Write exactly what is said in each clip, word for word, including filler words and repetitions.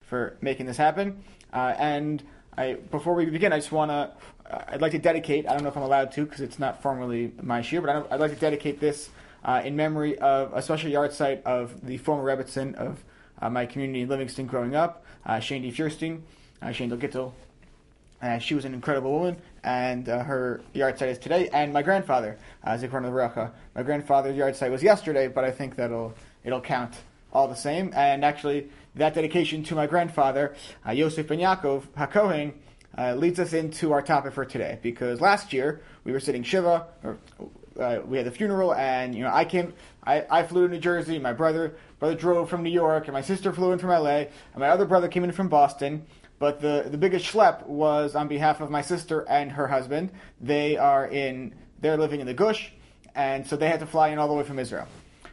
for making this happen. Uh, and I, before we begin, I just want to, uh, I'd like to dedicate, I don't know if I'm allowed to because it's not formally my shir, but I I'd like to dedicate this uh, in memory of a special yard site of the former Rebbetzin of uh, my community in Livingston growing up, uh, Shandi Fierstein, uh, Shandel Gittel. Uh, she was an incredible woman, and uh, her yard site is today. And my grandfather, uh, Zichron Livracha. My grandfather's yard site was yesterday, but I think that'll it'll count all the same. And actually, that dedication to my grandfather, uh, Yosef Ben Yaakov HaKohen, uh, leads us into our topic for today. Because last year we were sitting shiva, or uh, we had the funeral, and you know I came, I, I flew to New Jersey. My brother brother drove from New York, and my sister flew in from L A, and my other brother came in from Boston. But the, the biggest schlep was on behalf of my sister and her husband. They are in, they're living in the Gush, and so they had to fly in all the way from Israel.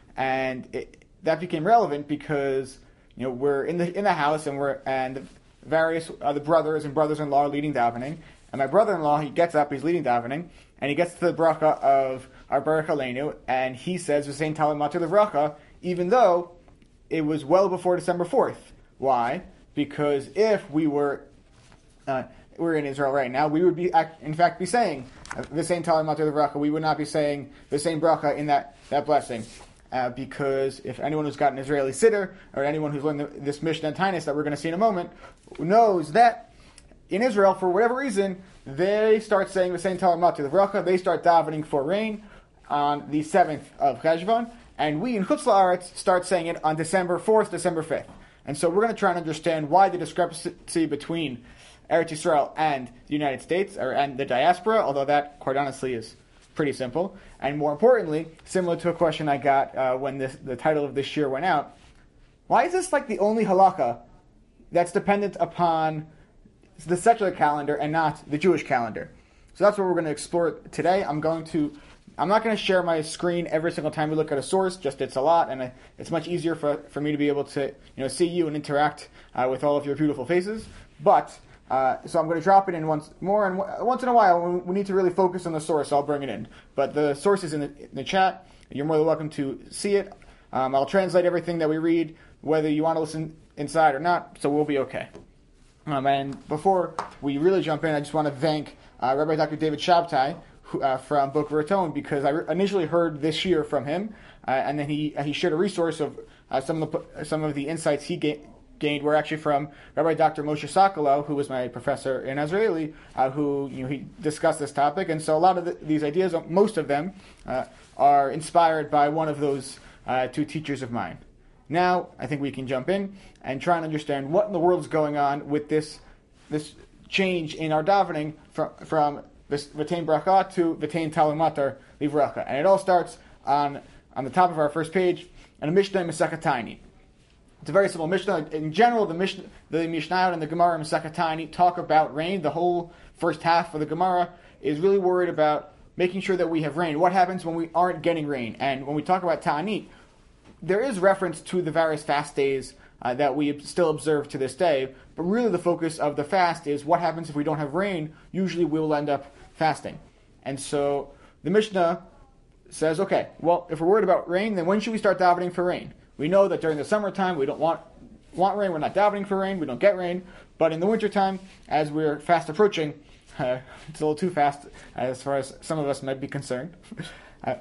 And it, that became relevant because, you know, we're in the in the house and we're and the various other brothers and brothers-in-law are leading davening. And my brother-in-law, he gets up, he's leading davening, and he gets to the bracha of our Baruch Aleinu, and he says, "V'sein talim matir levracha," even though it was well before December fourth. Why? Because if we were uh, we're in Israel right now, we would be, in fact, be saying the same talim matir levracha. We would not be saying the same bracha in that, that blessing. Uh, because if anyone who's got an Israeli siddur, or anyone who's learned the, this Mishnah and Tainus that we're going to see in a moment, knows that in Israel, for whatever reason, they start saying the same talim matir levracha. They start davening for rain on the seventh of Cheshvan, and we in Chutz La'aretz start saying it on December fourth, December fifth. And so we're going to try and understand why the discrepancy between Eretz Yisrael and the United States, or and the diaspora, although that, quite honestly, is pretty simple. And more importantly, similar to a question I got uh, when this, the title of this year went out, why is this like the only halakha that's dependent upon the secular calendar and not the Jewish calendar? So that's what we're going to explore today. I'm going to... I'm not going to share my screen every single time we look at a source, just it's a lot, and it's much easier for, for me to be able to you know see you and interact uh, with all of your beautiful faces. But, uh, so I'm going to drop it in once more, and w- once in a while, when we need to really focus on the source, I'll bring it in. But the source is in the, in the chat. You're more than welcome to see it. Um, I'll translate everything that we read, whether you want to listen inside or not, so we'll be okay. Um, and before we really jump in, I just want to thank uh, Rabbi Doctor David Shabtai, Uh, from Boca Raton, because I re- initially heard this year from him, uh, and then he uh, he shared a resource of uh, some of the some of the insights he ga- gained were actually from Rabbi Doctor Moshe Sokolow, who was my professor in Israeli, uh, who you know he discussed this topic, and so a lot of the, these ideas, most of them, uh, are inspired by one of those uh, two teachers of mine. Now I think we can jump in and try and understand what in the world is going on with this this change in our davening from from V'tein bracha to V'tein talim matir levracha. And it all starts on on the top of our first page, and a Mishnah in Masechet Tani. It's a very simple Mishnah. In general, the Mishnah, the Mishnayot and the Gemara in Masechet Tani talk about rain. The whole first half of the Gemara is really worried about making sure that we have rain. What happens when we aren't getting rain? And when we talk about Ta'anit, there is reference to the various fast days uh, that we still observe to this day, but really the focus of the fast is what happens if we don't have rain. Usually we will end up fasting. And so the Mishnah says, okay, well, if we're worried about rain, then when should we start davening for rain? We know that during the summertime we don't want want rain, we're not davening for rain, we don't get rain, but in the wintertime, as we're fast approaching, uh, it's a little too fast as far as some of us might be concerned. uh,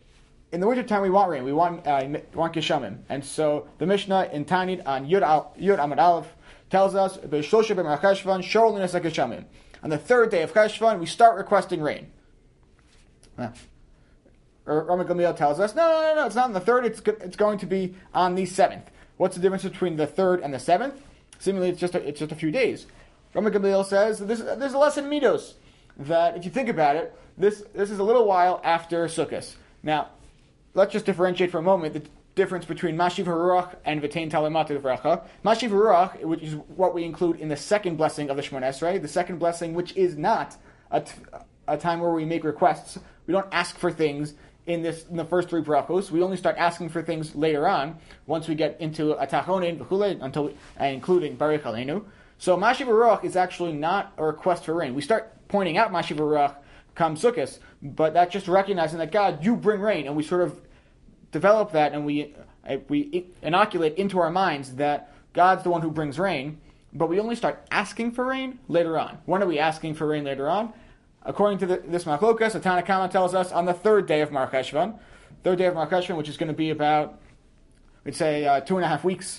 in the wintertime we want rain, we want uh, want Geshamim. And so the Mishnah in Tanit on Yud, Al, Yud Amud Aleph tells us, B'shlosha b'mar Cheshvan, shor l'nesa Geshamim. On the third day of Cheshvan, we start requesting rain. Uh, Rami Gamliel tells us, no, no, no, no, it's not on the third, it's it's going to be on the seventh. What's the difference between the third and the seventh? Seemingly, it's just a, it's just a few days. Rami Gamliel says, this, there's a lesson in Midos, that if you think about it, this this is a little while after Sukkot. Now, let's just differentiate for a moment the difference between Mashiv HaRuach and V'tein talim matir levracha. Mashiv HaRuach, which is what we include in the second blessing of the Shemona Esrei, the second blessing which is not a, t- a time where we make requests. We don't ask for things in this in the first three brachos. We only start asking for things later on, once we get into Atachonin, V'chulei, until uh, including Baruch Aleinu. So Mashiv HaRuach is actually not a request for rain. We start pointing out Mashiv HaRuach come Sukkot, but that's just recognizing that God, you bring rain, and we sort of develop that, and we uh, we inoculate into our minds that God's the one who brings rain, but we only start asking for rain later on. When are we asking for rain later on? According to the, this Machlokas, the Tanna Kama tells us on the third day of Mar Cheshvan, third day of Mar Cheshvan, which is going to be about, we'd say, uh, two and a half weeks.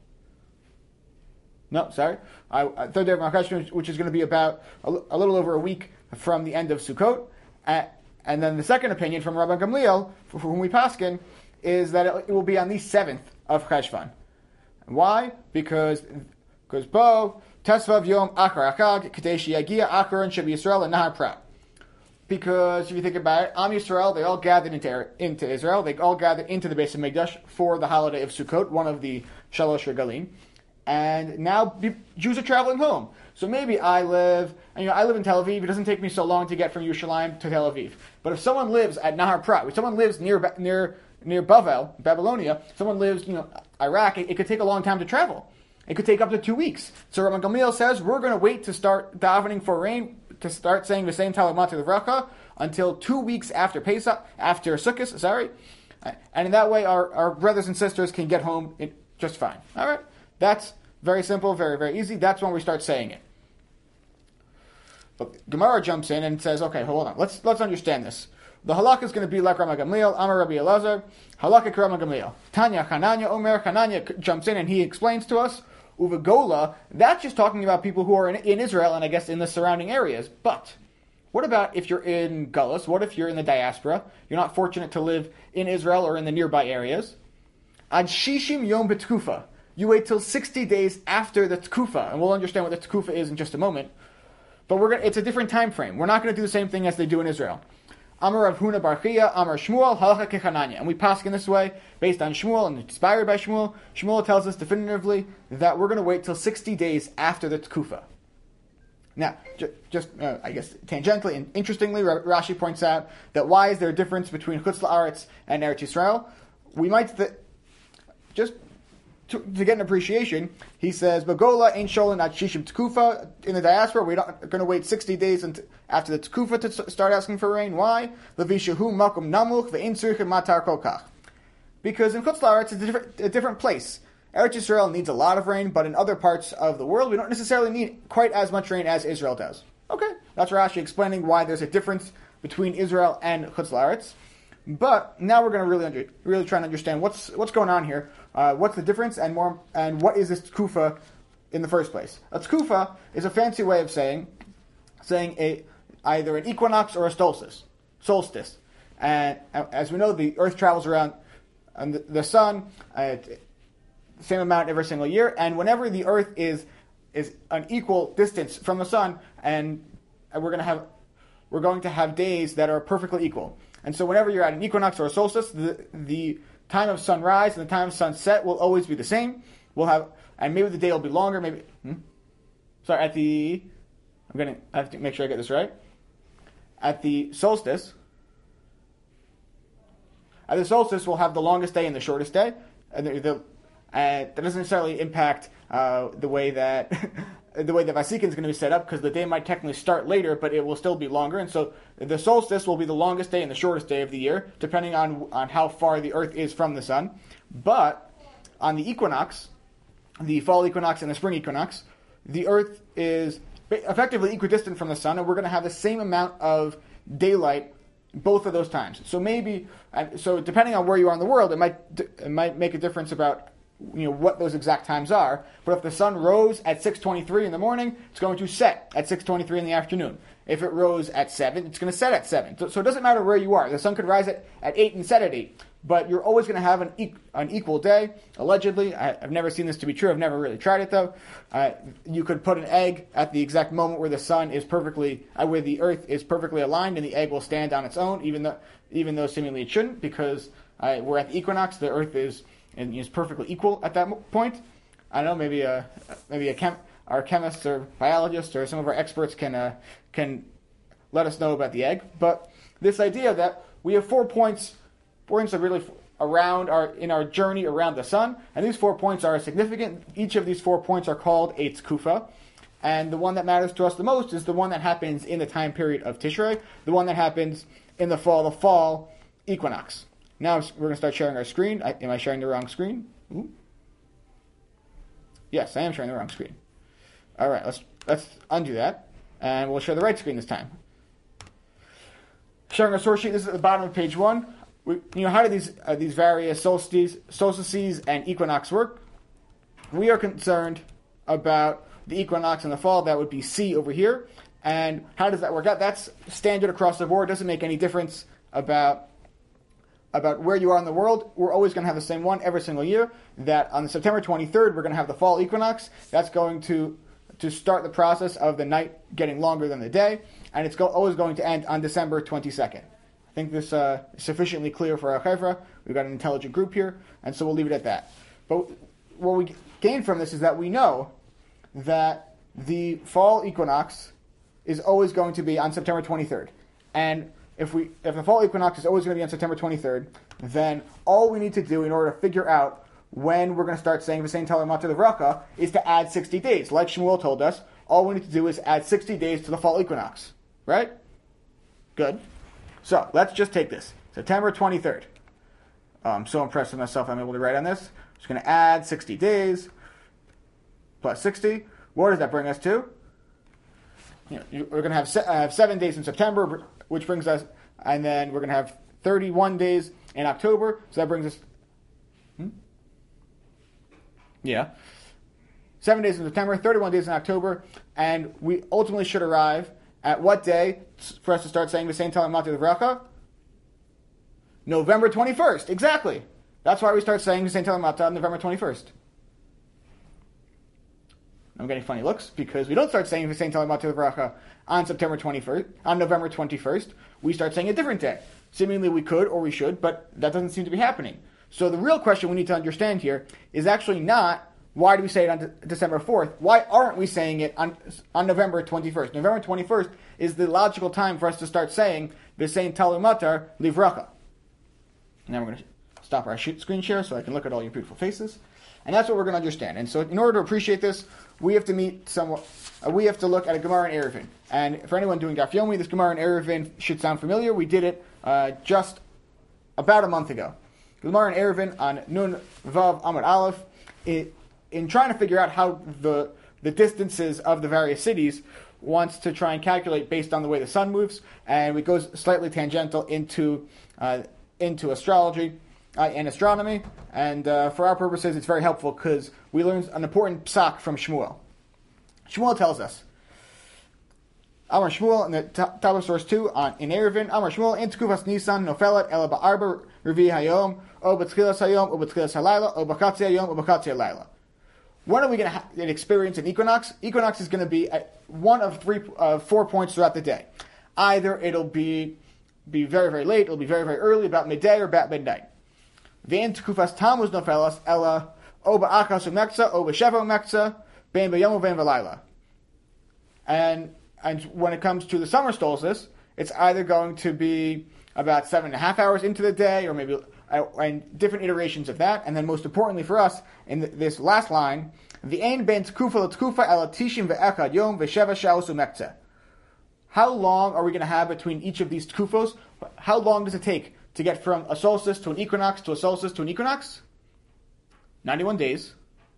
No, sorry. Uh, third day of Mar Cheshvan, which is going to be about a, a little over a week from the end of Sukkot. Uh, and then the second opinion from Rabban Gamliel, for, for whom we paskin, is that it, it will be on the seventh of Cheshvan. Why? Because because Bo Tesvav Yom Achar Achag Kadeshi Yagia Achar and Shabi Yisrael and Nahar Prat. Because if you think about it, Am Yisrael, they all gathered into into Israel. They all gathered into the Beis Hamikdash for the holiday of Sukkot, one of the Shalosh Regalim. And now Jews are traveling home. So maybe I live, and, you know, I live in Tel Aviv. It doesn't take me so long to get from Yerushalayim to Tel Aviv. But if someone lives at Nahar Prat, if someone lives near near near Bavel, Babylonia, someone lives, you know, Iraq, it, it could take a long time to travel. It could take up to two weeks. So Rabban Gamliel says we're going to wait to start davening for rain, to start saying the same Talamat Levracha until two weeks after Pesach, after Sukkot, sorry. And in that way, our, our brothers and sisters can get home in, just fine. All right? That's very simple, very, very easy. That's when we start saying it. But Gemara jumps in and says, okay, hold on. Let's let's understand this. The halakha is going to be like Rabban Gamliel, Amar Rabbi Elazar, halakha Rabban Gamliel. Tanya Hananya Omer, Hananya jumps in and he explains to us, Uvagola, that's just talking about people who are in, in Israel and I guess in the surrounding areas. But what about if you're in Gullus? What if you're in the diaspora? You're not fortunate to live in Israel or in the nearby areas. Ad Shishim Yom B'Tkufa. You wait till sixty days after the Tkufa, and we'll understand what the Tkufa is in just a moment. But we're gonna, it's a different time frame. We're not going to do the same thing as they do in Israel. Amar Rav Huna Bar Chiya, Amar Shmuel, Halacha Kechananya. And we pass in this way, based on Shmuel and inspired by Shmuel. Shmuel tells us definitively that we're going to wait till sixty days after the Tkufa. Now, ju- just, uh, I guess, tangentially and interestingly, Rashi points out that why is there a difference between Chutz La'aretz and Eretz Yisrael? We might, th- just to, to get an appreciation, he says, Bagola ain't sholin at Shishim Tkufa. In the diaspora, we're not going to wait sixty days until, after the Tkufa to start asking for rain. Why? Levishahu makom namuch ve'in tzurich matar kokach. Because in Chutz La'aretz, it's a different, a different place. Eretz Yisrael needs a lot of rain, but in other parts of the world, we don't necessarily need quite as much rain as Israel does. Okay, that's Rashi explaining why there's a difference between Israel and Chutz La'aretz. But now we're going to really under, really try and understand what's what's going on here. Uh, what's the difference, and more, and what is this tkufa in the first place? A tkufa is a fancy way of saying saying a either an equinox or a solstice. Solstice, and as we know, the Earth travels around and the, the sun at the same amount every single year, and whenever the Earth is is an equal distance from the sun, and, and we're going to have we're going to have days that are perfectly equal. And so whenever you're at an equinox or a solstice, the, the time of sunrise and the time of sunset will always be the same. We'll have, and maybe the day will be longer, maybe, hmm? sorry, at the, I'm going to, I have to make sure I get this right. At the solstice, at the solstice, we'll have the longest day and the shortest day. And the, the, uh, that doesn't necessarily impact uh, the way that the way that Vasikin is going to be set up, because the day might technically start later, but it will still be longer. And so the solstice will be the longest day and the shortest day of the year, depending on on how far the Earth is from the sun. But on the equinox, the fall equinox and the spring equinox, the Earth is effectively equidistant from the sun, and we're going to have the same amount of daylight both of those times. So maybe, so depending on where you are in the world, it might it might make a difference about, you know, what those exact times are. But if the sun rose at six twenty-three in the morning, it's going to set at six twenty-three in the afternoon. If it rose at seven, it's going to set at seven. So, so it doesn't matter where you are. The sun could rise at, at eight and set at eight. But you're always going to have an, e- an equal day, allegedly. I, I've never seen this to be true. I've never really tried it, though. Uh, you could put an egg at the exact moment where the sun is perfectly, uh, where the Earth is perfectly aligned, and the egg will stand on its own, even though, even though seemingly it shouldn't, because uh, we're at the equinox. The Earth is and is perfectly equal at that point. I don't know, maybe a maybe a chem, our chemists or biologists or some of our experts can uh, can let us know about the egg. But this idea that we have four points, points are really around our in our journey around the sun, and these four points are significant. Each of these four points are called a tkufa, and the one that matters to us the most is the one that happens in the time period of Tishrei, the one that happens in the fall, the fall equinox. Now we're going to start sharing our screen. I, am I sharing the wrong screen? Ooh. Yes, I am sharing the wrong screen. All right, let's let's undo that, and we'll share the right screen this time. Sharing our source sheet. This is at the bottom of page one. We, you know, how do these uh, these various solstices, solstices and equinox work? We are concerned about the equinox in the fall. That would be C over here. And how does that work out? That's standard across the board. Doesn't make any difference about about where you are in the world. We're always going to have the same one every single year. That on September twenty-third, we're going to have the fall equinox. That's going to to start the process of the night getting longer than the day, and it's go, always going to end on December twenty-second. I think this uh, is sufficiently clear for our chevra. We've got an intelligent group here, and so we'll leave it at that. But what we gain from this is that we know that the fall equinox is always going to be on September twenty-third. And if we if the fall equinox is always going to be on September twenty-third, then all we need to do in order to figure out when we're going to start saying V'sein Taler Matar Livracha is to add sixty days. Like Shmuel told us, all we need to do is add sixty days to the fall equinox. Right? Good. So, let's just take this. September twenty-third. Oh, I'm so impressed with myself I'm able to write on this. I'm just going to add sixty days plus sixty. What does that bring us to? You know, we're going to have, se- uh, have seven days in September, which brings us, and then we're going to have thirty-one days in October, so that brings us, hmm? yeah, seven days in September, thirty-one days in October, and we ultimately should arrive at what day for us to start saying V'sein Taler Matar Livracha? November twenty-first, exactly. That's why we start saying V'sein Taler Matar on November twenty-first. I'm getting funny looks because we don't start saying V'sein Taler Matar Livracha on September twenty-first, on November twenty-first. We start saying a different day. Seemingly we could or we should, but that doesn't seem to be happening. So the real question we need to understand here is actually not why do we say it on De- December fourth? Why aren't we saying it on on November twenty-first? November twenty-first is the logical time for us to start saying V'sein Taler Matar Livracha. Now we're going to stop our screen share so I can look at all your beautiful faces. And that's what we're going to understand. And so in order to appreciate this, we have to meet someone, uh, we have to look at a Gemara in Eruvin. And for anyone doing Daf Yomi, this Gemara in Eruvin should sound familiar. We did it uh, just about a month ago. Gemara in Eruvin on Nun Vav Amud Aleph. It, in trying to figure out how the the distances of the various cities, wants to try and calculate based on the way the sun moves, and it goes slightly tangential into uh, into astrology uh, and astronomy. And uh, for our purposes, it's very helpful because we learned an important psak from Shmuel. Shmuel tells us, Amar Shmuel in the top of source two on in Eruvin, Amar Shmuel in Tkufas Nisan nofelet ela ba'arba revi hayom o b'tchilas hayom o b'tchilas halayla o b'chatzi hayom o b'chatzi halayla. When are we going to ha- experience an equinox? Equinox is going to be at one of three, uh, four points throughout the day. Either it'll be be very, very late, it'll be very, very early, about midday or about midnight. Ve'en tkufas tammuz nofelas ela o ba'achas u'mekza o b'sheva u'mekza bein b'yom u'bein v'layla. And and when it comes to the summer solstice, it's either going to be about seven and a half hours into the day, or maybe uh, and different iterations of that. And then most importantly for us, in the, this last line, the ein ben tkufa l'tkufa ela tishim ve'echad yom ve'sheva shaus u'mekza. How long are we going to have between each of these tkufos? How long does it take to get from a solstice to an equinox to a solstice to an equinox? ninety-one days,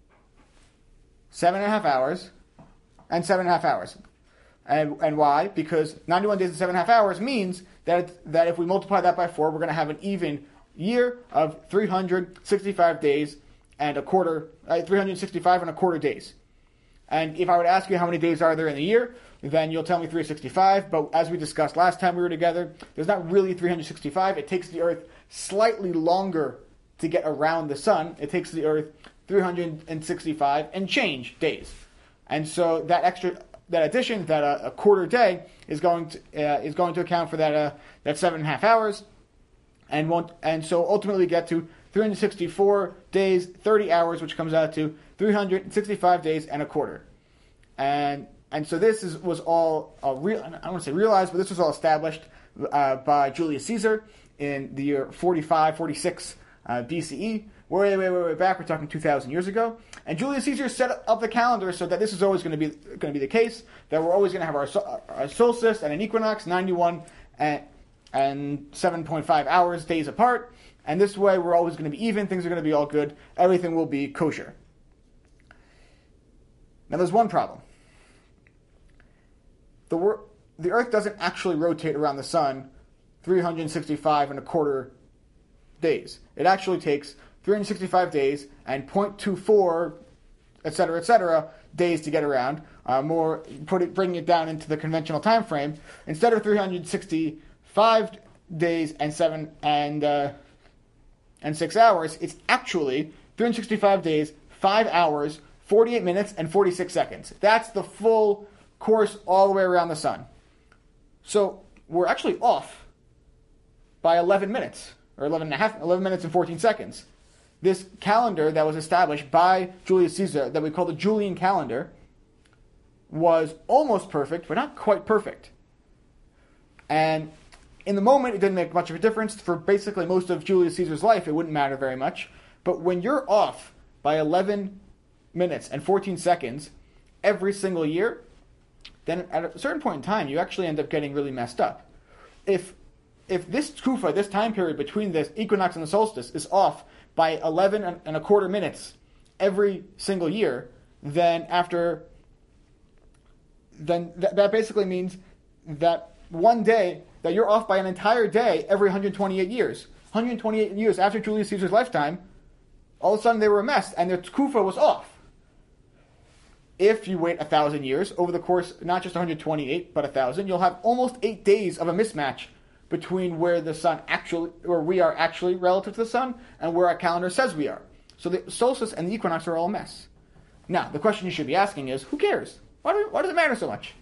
seven and a half hours, and seven and a half hours. And and why? Because ninety-one days and seven and a half hours means that that if we multiply that by four, we're going to have an even year of three hundred sixty-five days and a quarter, uh, three hundred sixty-five and a quarter days. And if I would ask you how many days are there in the year, then you'll tell me three hundred sixty-five. But as we discussed last time we were together, there's not really three hundred sixty-five. It takes the Earth slightly longer to get around the sun. It takes the Earth three hundred sixty-five and change days. And so that extra, that addition, that uh, a quarter day is going to uh, is going to account for that uh, that seven and a half hours, and won't and so ultimately get to three hundred sixty-four days, thirty hours, which comes out to three hundred sixty-five days and a quarter. And and so this is was all uh, real. I don't want to say realized, but this was all established uh, by Julius Caesar in the year forty-five, forty-six uh, B C E. Way, way, way, way back. We're talking two thousand years ago. And Julius Caesar set up the calendar so that this is always going to be going to be the case. That we're always going to have our, our solstice and an equinox, ninety-one and, and seven point five hours, days apart. And this way, we're always going to be even. Things are going to be all good. Everything will be kosher. Now, there's one problem. The, wor- the Earth doesn't actually rotate around the sun three hundred sixty-five and a quarter days. It actually takes three hundred sixty-five days and zero point two four, et cetera, et cetera, days to get around. Uh, more, put it, bringing it down into the conventional time frame. Instead of three hundred sixty-five days and seven and uh, and six hours, it's actually three hundred sixty-five days, five hours, forty-eight minutes, and forty-six seconds. That's the full course all the way around the sun. So we're actually off by eleven minutes, or eleven and a half, eleven minutes and fourteen seconds. This calendar that was established by Julius Caesar, that we call the Julian calendar, was almost perfect, but not quite perfect. And in the moment, it didn't make much of a difference. For basically most of Julius Caesar's life, it wouldn't matter very much. But when you're off by eleven minutes and fourteen seconds every single year, then at a certain point in time, you actually end up getting really messed up. If if this tkufa, this time period between the equinox and the solstice, is off by eleven and a quarter minutes every single year, then after, then th- that basically means that one day, that you're off by an entire day every one hundred twenty-eight years. one hundred twenty-eight years after Julius Caesar's lifetime, all of a sudden they were a mess, and their tkufa was off. If you wait a thousand years, over the course, not just one hundred twenty-eight, but a thousand, you'll have almost eight days of a mismatch between where the sun actually, where we are actually relative to the sun, and where our calendar says we are. So the solstice and the equinox are all a mess. Now, the question you should be asking is, who cares? Why, do, why does it matter so much?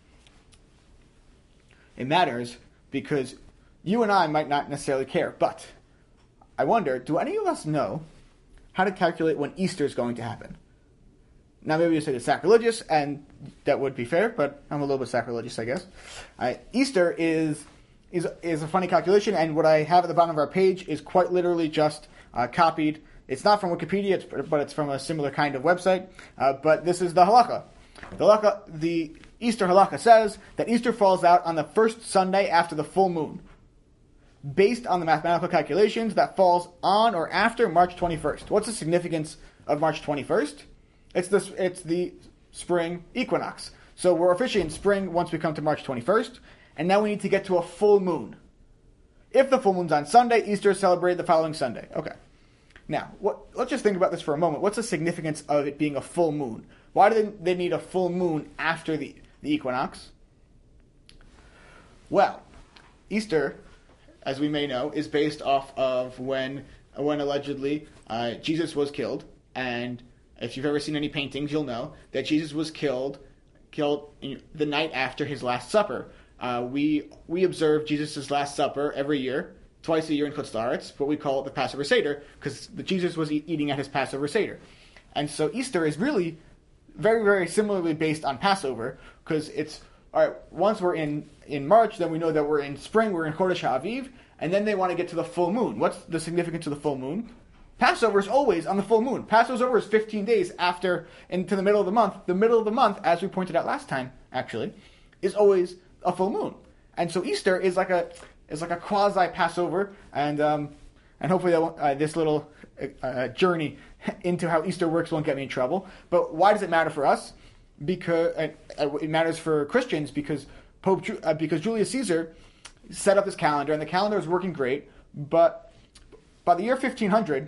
It matters because you and I might not necessarily care, but I wonder, do any of us know how to calculate when Easter is going to happen? Now, maybe you say it's sacrilegious, and that would be fair, but I'm a little bit sacrilegious, I guess. Uh, Easter is, is is a funny calculation, and what I have at the bottom of our page is quite literally just uh, copied. It's not from Wikipedia, it's, but it's from a similar kind of website. Uh, but this is the halakha. The halakha, the Easter halakha says that Easter falls out on the first Sunday after the full moon. Based on the mathematical calculations, that falls on or after March twenty-first. What's the significance of March twenty-first? It's the, it's the spring equinox. So we're officially in spring once we come to March twenty-first, and now we need to get to a full moon. If the full moon's on Sunday, Easter is celebrated the following Sunday. Okay. Now, what, let's just think about this for a moment. What's the significance of it being a full moon? Why do they, they need a full moon after the, the equinox? Well, Easter, as we may know, is based off of when, when allegedly uh, Jesus was killed, and if you've ever seen any paintings, you'll know that Jesus was killed killed the night after his Last Supper. Uh, we we observe Jesus' Last Supper every year, twice a year in Chutz La'aretz, but we call it the Passover Seder, because Jesus was e- eating at his Passover Seder. And so Easter is really very, very similarly based on Passover, because it's, all right, once we're in, in March, then we know that we're in spring, we're in Chodesh HaAviv, and then they want to get to the full moon. What's the significance of the full moon? Passover is always on the full moon. Passover is fifteen days after, into the middle of the month. The middle of the month, as we pointed out last time, actually, is always a full moon. And so Easter is like a is like a quasi Passover, and um, and hopefully that won't, uh, this little uh, journey into how Easter works won't get me in trouble. But why does it matter for us? Because uh, it matters for Christians because Pope uh, because Julius Caesar set up this calendar, and the calendar is working great. But by the year fifteen hundred.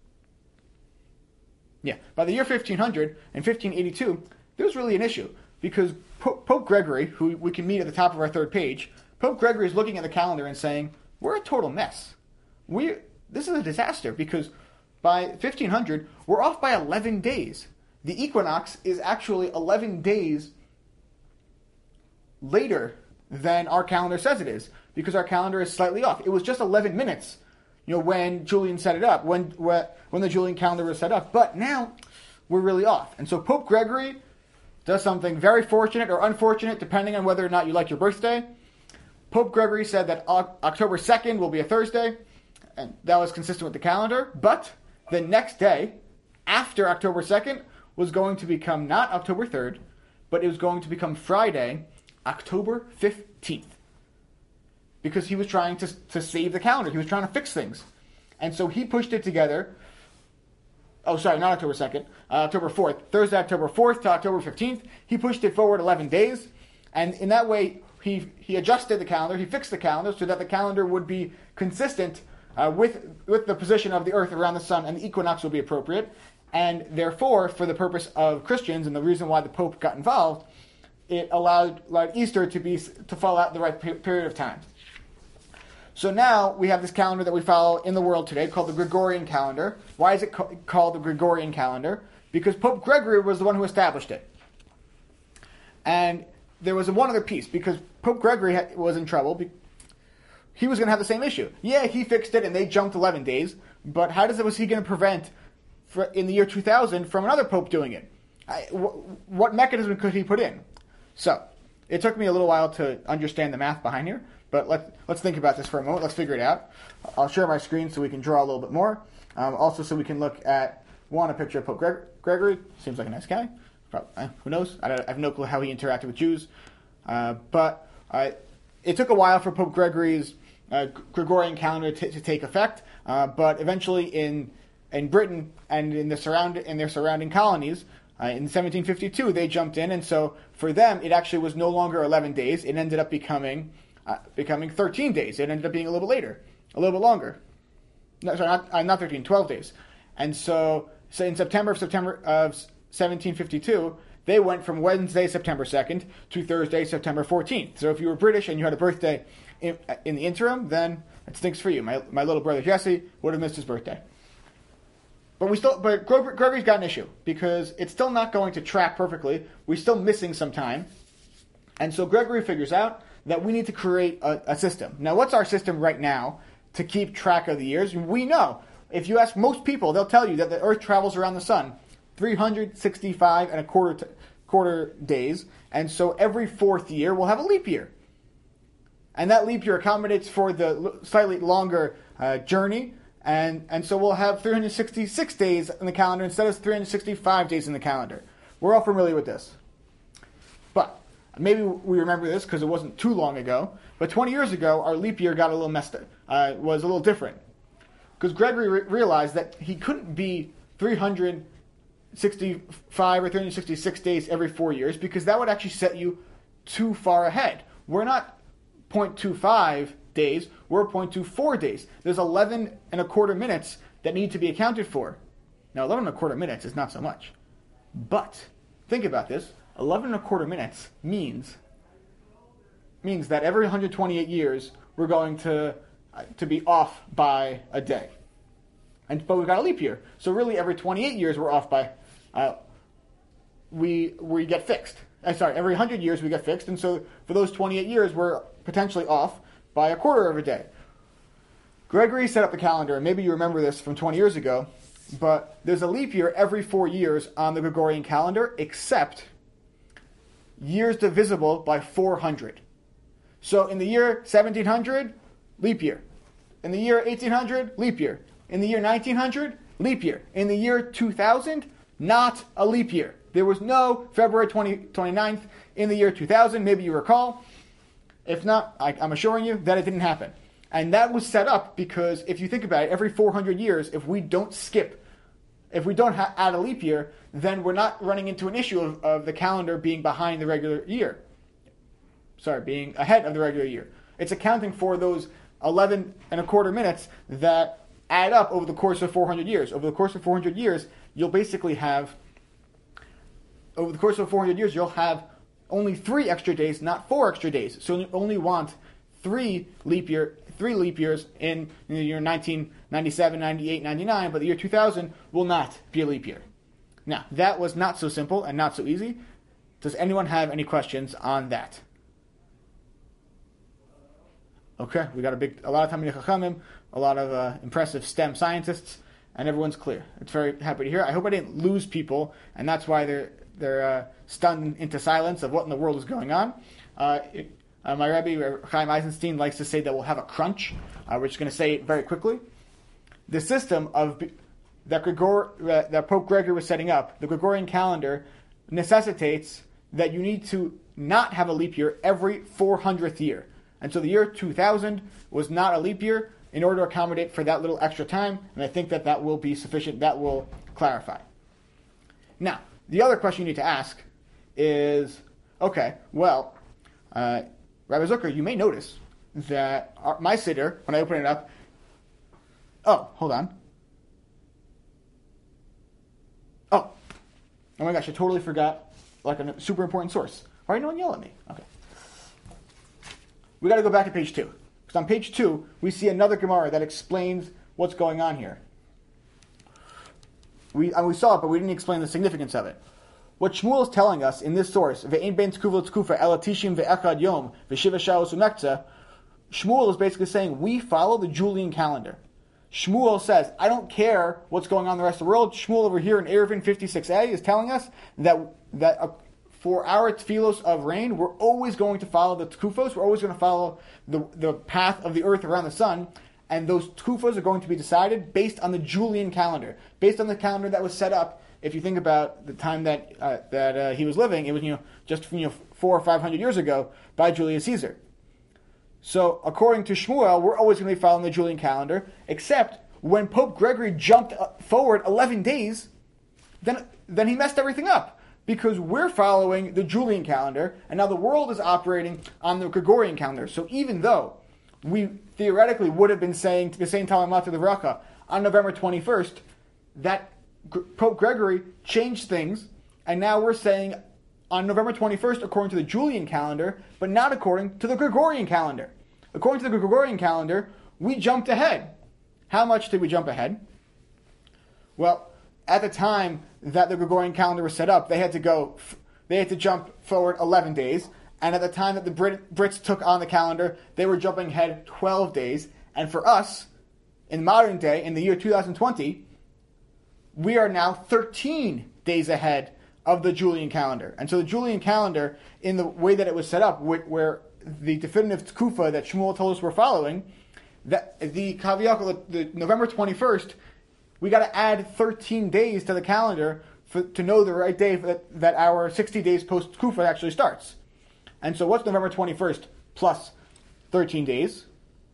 Yeah, by the year fifteen hundred and fifteen eighty-two, there was really an issue because Pope, Pope Gregory, who we can meet at the top of our third page, Pope Gregory is looking at the calendar and saying, we're a total mess. We This is a disaster because by fifteen hundred, we're off by eleven days. The equinox is actually eleven days later than our calendar says it is because our calendar is slightly off. It was just eleven minutes. You know, when Julian set it up, when when the Julian calendar was set up. But now, we're really off. And so Pope Gregory does something very fortunate or unfortunate, depending on whether or not you like your birthday. Pope Gregory said that October second will be a Thursday, and that was consistent with the calendar. But the next day, after October second, was going to become not October third, but it was going to become Friday, October fifteenth. Because he was trying to, to save the calendar. He was trying to fix things. And so he pushed it together oh, sorry, not October second, uh, October fourth, Thursday, October fourth to October fifteenth. He pushed it forward eleven days, and in that way, he he adjusted the calendar, he fixed the calendar so that the calendar would be consistent uh, with with the position of the Earth around the sun, and the equinox would be appropriate. And therefore, for the purpose of Christians, and the reason why the Pope got involved, it allowed, allowed Easter to be to fall out the right pe- period of time. So now we have this calendar that we follow in the world today called the Gregorian calendar. Why is it co- called the Gregorian calendar? Because Pope Gregory was the one who established it. And there was one other piece, because Pope Gregory ha- was in trouble. Be- he was going to have the same issue. Yeah, he fixed it and they jumped eleven days, but how does it, was he going to prevent for, in the year two thousand from another pope doing it? I, wh- what mechanism could he put in? So, it took me a little while to understand the math behind here, but let, let's think about this for a moment. Let's figure it out. I'll share my screen so we can draw a little bit more. Um, also, so we can look at, one, a picture of Pope Greg- Gregory. Seems like a nice guy. Probably, eh, who knows? I, I have no clue how he interacted with Jews. Uh, but uh, it took a while for Pope Gregory's uh, Gregorian calendar t- to take effect. Uh, but eventually in in Britain and in, the surround- in their surrounding colonies, Uh, in seventeen fifty-two, they jumped in, and so for them, it actually was no longer eleven days. It ended up becoming uh, becoming thirteen days. It ended up being a little bit later, a little bit longer. No, sorry, not, uh, not thirteen, twelve days. And so, so in September of September of seventeen fifty-two, they went from Wednesday, September second, to Thursday, September fourteenth. So if you were British and you had a birthday in, in the interim, then it stinks for you. My my little brother Jesse would have missed his birthday. But we still, but Gregory's got an issue because it's still not going to track perfectly. We're still missing some time, and so Gregory figures out that we need to create a, a system. Now, what's our system right now to keep track of the years? We know if you ask most people, they'll tell you that the Earth travels around the sun three hundred sixty-five and a quarter t- quarter days, and so every fourth year we'll have a leap year, and that leap year accommodates for the slightly longer uh, journey. And and so we'll have three hundred sixty-six days in the calendar instead of three hundred sixty-five days in the calendar. We're all familiar with this. But maybe we remember this because it wasn't too long ago. But twenty years ago, our leap year got a little messed up. Uh, was a little different. Because Gregory re- realized that he couldn't be three hundred sixty-five or three hundred sixty-six days every four years because that would actually set you too far ahead. We're not zero point two five days, we're zero point two four days. There's eleven and a quarter minutes that need to be accounted for. Now, eleven and a quarter minutes is not so much. But, think about this. eleven and a quarter minutes means means that every one hundred twenty-eight years, we're going to uh, to be off by a day. And But we've got a leap year. So really, every twenty-eight years, we're off by... Uh, we we get fixed. Uh, sorry, every one hundred years, we get fixed. And so, for those twenty-eight years, we're potentially off by a quarter of a day. Gregory set up the calendar, and maybe you remember this from twenty years ago, but there's a leap year every four years on the Gregorian calendar, except years divisible by four hundred. So in the year seventeen hundred, leap year. In the year eighteen hundred, leap year. In the year nineteen hundred, leap year. In the year two thousand, not a leap year. There was no February twenty-ninth in the year two thousand, maybe you recall. If not, I, I'm assuring you that it didn't happen. And that was set up because if you think about it, every four hundred years, if we don't skip, if we don't ha- add a leap year, then we're not running into an issue of, of the calendar being behind the regular year. Sorry, being ahead of the regular year. It's accounting for those eleven and a quarter minutes that add up over the course of four hundred years. Over the course of four hundred years, you'll basically have, over the course of four hundred years, you'll have only three extra days, not four extra days. So you only want three leap year, three leap years in, in the year nineteen ninety-seven, ninety-eight, ninety-nine, but the year two thousand will not be a leap year. Now, that was not so simple and not so easy. Does anyone have any questions on that? Okay, we got a big, a lot of Talmidei Chachamim, a lot of uh, impressive STEM scientists, and everyone's clear. It's very happy to hear. I hope I didn't lose people, and that's why they're they're uh, stunned into silence of what in the world is going on. Uh, it, uh, my Rebbe, Chaim Eisenstein, likes to say that we'll have a crunch. Uh, we're just going to say it very quickly. The system of that Gregor, uh, that Pope Gregory was setting up, the Gregorian calendar, necessitates that you need to not have a leap year every four hundredth year. And so the year two thousand was not a leap year in order to accommodate for that little extra time, and I think that that will be sufficient. That will clarify. Now, the other question you need to ask is, okay, well, uh, Rabbi Zucker, you may notice that our, my siddur, when I open it up, oh, hold on. Oh, oh my gosh, I totally forgot like a super important source. Why no one yell at me? Okay. We got to go back to page two. Because on page two, we see another Gemara that explains what's going on here. We, and we saw it, but we didn't explain the significance of it. What Shmuel is telling us in this source, Ve'ein ben tkufa l'tkufa ela tishim ve'echad yom v'shiva shalos u'mektzeh, Shmuel is basically saying we follow the Julian calendar. Shmuel says, I don't care what's going on in the rest of the world. Shmuel over here in Eruvin fifty-six a is telling us that that uh, for our tefillos of rain, we're always going to follow the tkufos. We're always going to follow the, the path of the earth around the sun. And those tkufos are going to be decided based on the Julian calendar, based on the calendar that was set up. If you think about the time that uh, that uh, he was living, it was you know just you know four or five hundred years ago by Julius Caesar. So according to Shmuel, we're always going to be following the Julian calendar, except when Pope Gregory jumped forward eleven days, then then he messed everything up because we're following the Julian calendar, and now the world is operating on the Gregorian calendar. So even though we theoretically would have been saying the same Talmud Mata Devracha on November twenty-first, that Pope Gregory changed things, and now we're saying on November twenty-first according to the Julian calendar, but not according to the Gregorian calendar. According to the Gregorian calendar, we jumped ahead. How much did we jump ahead? Well, at the time that the Gregorian calendar was set up, they had to go, they had to jump forward eleven days, and at the time that the Brit, Brits took on the calendar, they were jumping ahead twelve days, and for us, in modern day, in the year two thousand twenty, we are now thirteen days ahead of the Julian calendar. And so the Julian calendar, in the way that it was set up, where the definitive tkufa that Shmuel told us we're following, that the Kaviyakal, the November twenty-first, we got to add thirteen days to the calendar for, to know the right day that, that our sixty days post tkufa actually starts. And so what's November twenty-first plus thirteen days?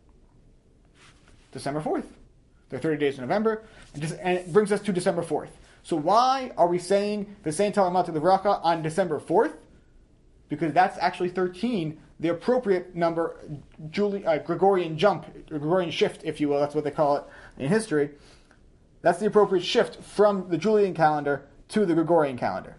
December fourth. There are thirty days in November, and, just, and it brings us to December fourth. So why are we saying the same Talmud Mata Devracha on December fourth? Because that's actually thirteen, the appropriate number, Juli, uh, Gregorian jump, Gregorian shift, if you will, that's what they call it in history. That's the appropriate shift from the Julian calendar to the Gregorian calendar.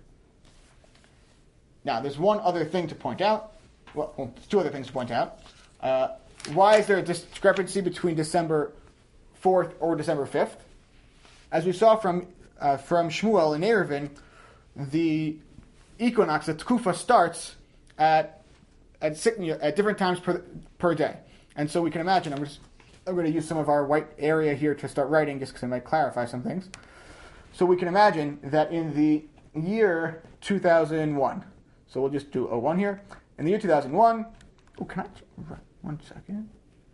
Now, there's one other thing to point out. Well, well two other things to point out. Uh, why is there a discrepancy between December fourth or December fifth? As we saw from uh, from Shmuel in Eruvin, the equinox, the tkufa, starts at at, at different times per per day, and so we can imagine. I'm just I'm going to use some of our white area here to start writing, just because I might clarify some things. So we can imagine that in the year two thousand one, so we'll just do oh one here. In the year two thousand one, oh, can I one second?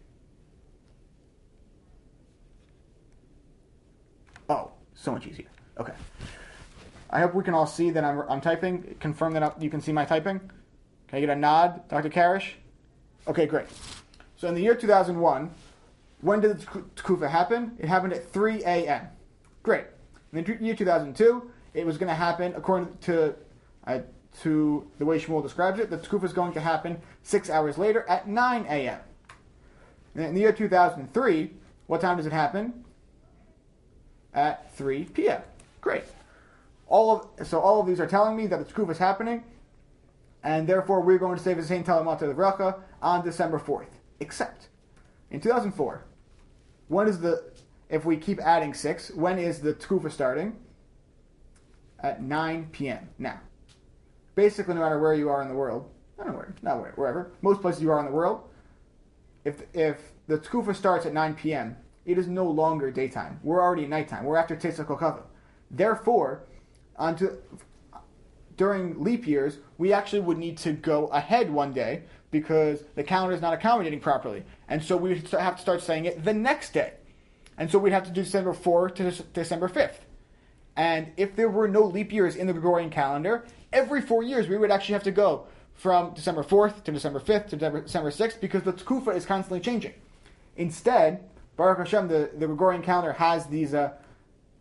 Oh, so much easier. Okay. I hope we can all see that I'm, I'm typing. Confirm that I'm, you can see my typing. Can I get a nod, Doctor Karish? Okay, great. So in the year two thousand one, when did the Tekufa happen? It happened at three a.m. Great. In the year two thousand two, it was going to happen, according to uh, to the way Shmuel describes it, the Tekufa is going to happen six hours later at nine a.m. In the year two thousand three, what time does it happen? At three p.m. Great. All of so all of these are telling me that the Tekufa is happening, and therefore we're going to say the same Talmud Mata Devracha on December fourth. Except in two thousand four, when is the if we keep adding six, when is the Tekufa starting? At nine p.m. Now, basically, no matter where you are in the world, I don't know where, not where, wherever, most places you are in the world, if if the Tekufa starts at nine p.m., it is no longer daytime. We're already at nighttime. We're after Tetzah Kokava. Therefore, onto, during leap years, we actually would need to go ahead one day because the calendar is not accommodating properly. And so we would have to start saying it the next day. And so we'd have to do December fourth to December fifth. And if there were no leap years in the Gregorian calendar, every four years we would actually have to go from December fourth to December fifth to December sixth because the Tekufa is constantly changing. Instead, Baruch Hashem, the, the Gregorian calendar has these uh,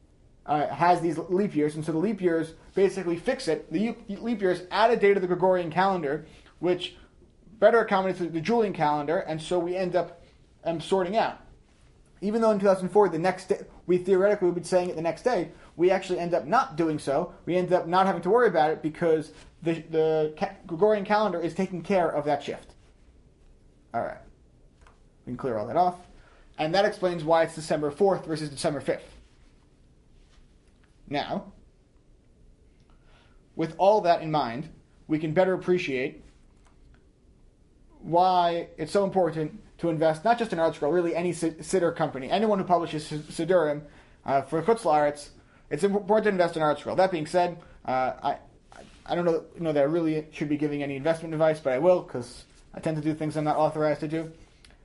uh, has these leap years, and so the leap years basically fix it. The leap years add a day to the Gregorian calendar, which better accommodates the Julian calendar, and so we end up um, sorting out. Even though in two thousand four, the next day, we theoretically would be saying it the next day, we actually end up not doing so. We end up not having to worry about it because the, the ca- Gregorian calendar is taking care of that shift. All right. We can clear all that off. And that explains why it's December fourth versus December fifth. Now, with all that in mind, we can better appreciate why it's so important to invest not just in ArtScroll, really any siddur company. Anyone who publishes siddurim uh, for Chutz La'aretz, it's important to invest in ArtScroll. That being said, uh, I I don't know, know that I really should be giving any investment advice, but I will because I tend to do things I'm not authorized to do.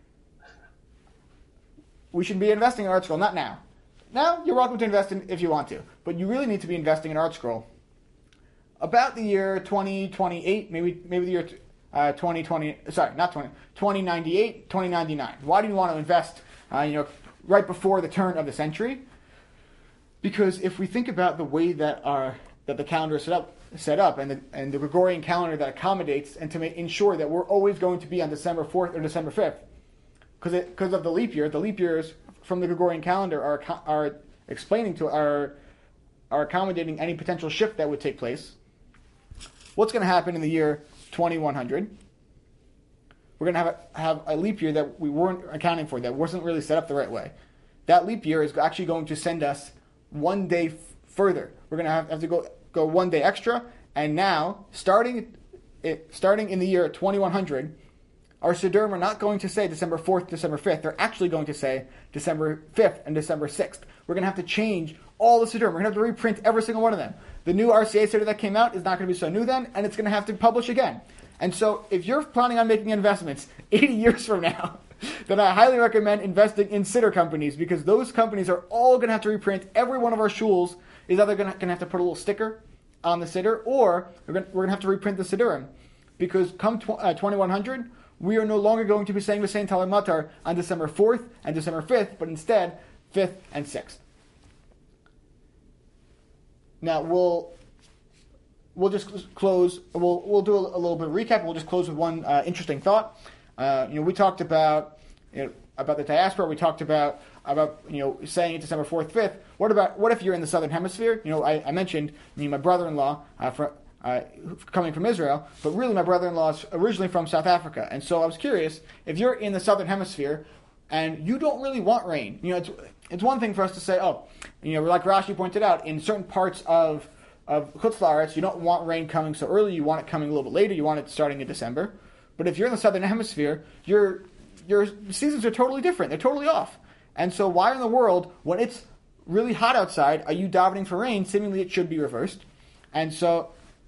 We should be investing in ArtScroll, not now. Now, you're welcome to invest in if you want to, but you really need to be investing in ArtScroll about the year twenty twenty-eight, maybe maybe the year uh, twenty twenty. Sorry, not twenty. twenty ninety-eight, twenty ninety-nine. Why do you want to invest? Uh, you know, right before the turn of the century? Because if we think about the way that our that the calendar is set up, set up, and the and the Gregorian calendar that accommodates and to make, ensure that we're always going to be on December fourth or December fifth, because because of the leap year, the leap years from the Gregorian calendar are are explaining to are are accommodating any potential shift that would take place. What's going to happen in the year twenty-one hundred? We're going to have a, have a leap year that we weren't accounting for, that wasn't really set up the right way. That leap year is actually going to send us one day f- further. We're going to have, have to go go one day extra. And now, starting it, starting in the year twenty-one hundred, our siddurim are not going to say December fourth, December fifth. They're actually going to say December fifth and December sixth. We're going to have to change all the siddurim. We're going to have to reprint every single one of them. The new R C A siddur that came out is not going to be so new then, and it's going to have to publish again. And so if you're planning on making investments eighty years from now, then I highly recommend investing in siddur companies, because those companies are all going to have to reprint. Every one of our shuls is either going to have to put a little sticker on the siddur, or we're going, we're going to have to reprint the siddurim. Because come tw- uh, twenty-one hundred, we are no longer going to be saying the same Talmud Matar on December fourth and December fifth, but instead fifth and sixth. Now we'll we'll just close. We'll we'll do a, a little bit of recap. We'll just close with one uh, interesting thought. Uh, you know, we talked about you know, about the diaspora. We talked about about you know saying it December fourth, fifth. What about what if you're in the southern hemisphere? You know, I, I mentioned you know, my brother-in-law uh, for, uh, coming from Israel, but really my brother-in-law is originally from South Africa, and so I was curious if you're in the southern hemisphere and you don't really want rain. You know, it's it's one thing for us to say, oh, you know, like Rashi pointed out, in certain parts of of Chutz La'aretz, you don't want rain coming so early. You want it coming a little bit later. You want it starting in December. But if you're in the southern hemisphere, your your seasons are totally different. They're totally off. And so why in the world, when it's really hot outside, are you davening for rain? Seemingly it should be reversed. And so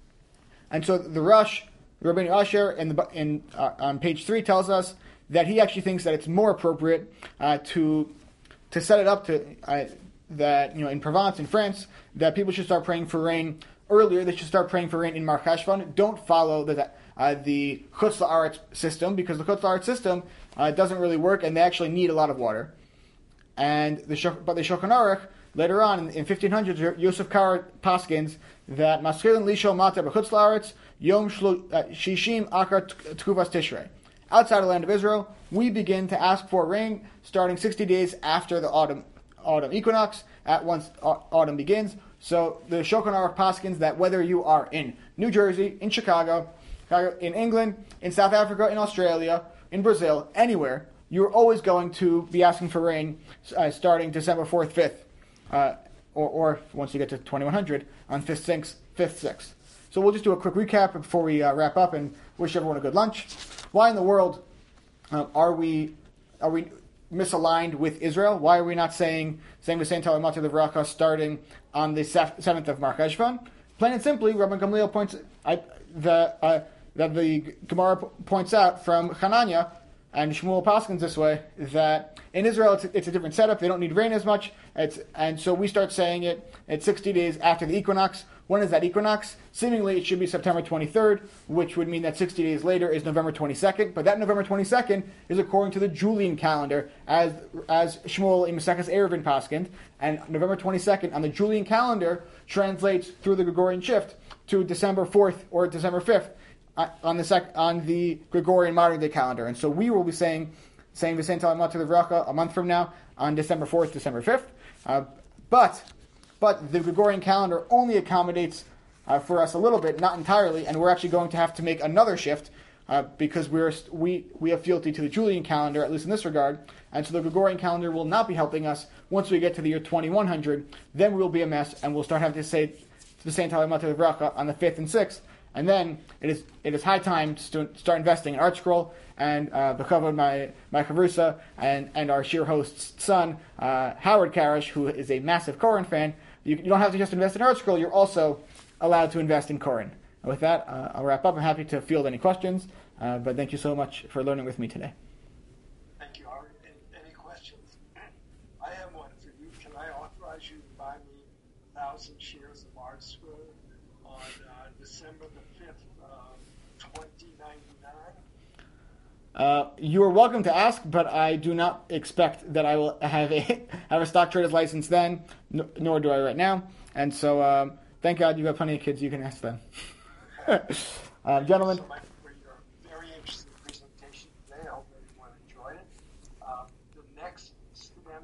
and so the Rush, Rabbeinu Asher, in the in uh, on page three tells us that he actually thinks that it's more appropriate uh, to to set it up to uh, that you know in Provence, in France, that people should start praying for rain earlier. They should start praying for rain in Mar Cheshvan. Don't follow the uh, the Chutz La'aretz system, because the Chutz La'aretz system uh, doesn't really work, and they actually need a lot of water. And the but the Shulchan Aruch later on in, in fifteen hundreds, Yosef Kar paskins that Maschilin Lisho Mata b'Chutz La'aretz Yom Shishim Akar Tkuvas Tishrei. Outside of the land of Israel, we begin to ask for rain starting sixty days after the autumn autumn equinox, at once autumn begins. So the Shulchan Aruch paskins that whether you are in New Jersey, in Chicago, in England, in South Africa, in Australia, in Brazil, anywhere, you're always going to be asking for rain uh, starting December fourth, fifth, uh, or, or once you get to twenty-one hundred, on fifth, sixth, fifth, sixth. So we'll just do a quick recap before we uh, wrap up and wish everyone a good lunch. Why in the world uh, are we are we misaligned with Israel? Why are we not saying saying the same Talmud Matar Livracha starting on the seventh of Mar Cheshvan? Plain and simply, Rabban Gamliel points I, the, uh, that the Gemara points out from Hanania and Shmuel Paskins this way, that in Israel it's a, it's a different setup. They don't need rain as much, it's, and so we start saying it at sixty days after the equinox, When is that equinox? Seemingly, it should be September twenty-third, which would mean that sixty days later is November twenty-second. But that November twenty-second is according to the Julian calendar, as as Shmuel in Maseches Eruvin paskind. And November twenty-second on the Julian calendar translates through the Gregorian shift to December fourth or December fifth uh, on the sec- on the Gregorian modern day calendar. And so we will be saying saying V'sein Talamat Livracha a month from now on December fourth, December fifth. Uh, but But the Gregorian calendar only accommodates uh, for us a little bit, not entirely, and we're actually going to have to make another shift uh, because we're we we have fealty to the Julian calendar, at least in this regard, and so the Gregorian calendar will not be helping us once we get to the year twenty-one hundred. Then we will be a mess, and we'll start having to say the Saint Talamat Livracha on the fifth and sixth, and then it is it is high time to start investing in ArtScroll. And uh, B'kavod, my my chavrusa, and and our sheer host's son, uh, Howard Karish, who is a massive Koren fan. You, you don't have to just invest in ArtScroll, you're also allowed to invest in Koren. And with that, uh, I'll wrap up. I'm happy to field any questions, uh, but thank you so much for learning with me today. Thank you, Howard. Any, any questions? I have one for you. Can I authorize you to buy me a thousand shares of ArtScroll on uh, December the fifth, uh, twenty ninety-nine? Uh, you are welcome to ask, but I do not expect that I will have a have a stock trader's license then, n- nor do I right now. And so, um, thank God you've got plenty of kids you can ask them. uh, gentlemen. So my-